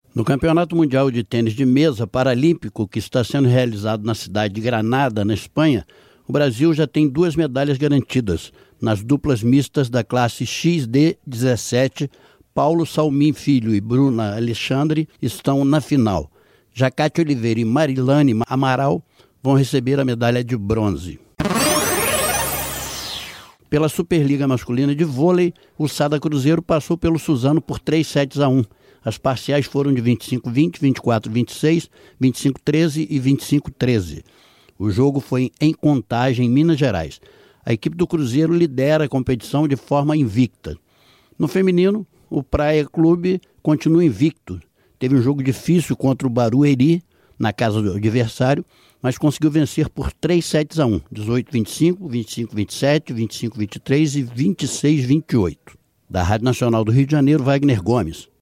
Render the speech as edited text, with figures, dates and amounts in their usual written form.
No Campeonato Mundial de Tênis de Mesa Paralímpico, que está sendo realizado na cidade de Granada, na Espanha, o Brasil já tem 2 medalhas garantidas. Nas duplas mistas da classe XD17, Paulo Salmin Filho e Bruna Alexandre estão na final. Jacate Oliveira e Marilane Amaral vão receber a medalha de bronze. Pela Superliga Masculina de Vôlei, o Sada Cruzeiro passou pelo Suzano por 3-1. As parciais foram de 25-20, 24-26, 25-13 e 25-13. O jogo foi em Contagem, em Minas Gerais. A equipe do Cruzeiro lidera a competição de forma invicta. No feminino, o Praia Clube continua invicto. Teve um jogo difícil contra o Barueri, na casa do adversário, mas conseguiu vencer por 3-1, 18-25, 25-27, 25-23 e 26-28. Da Rádio Nacional do Rio de Janeiro, Wagner Gomes.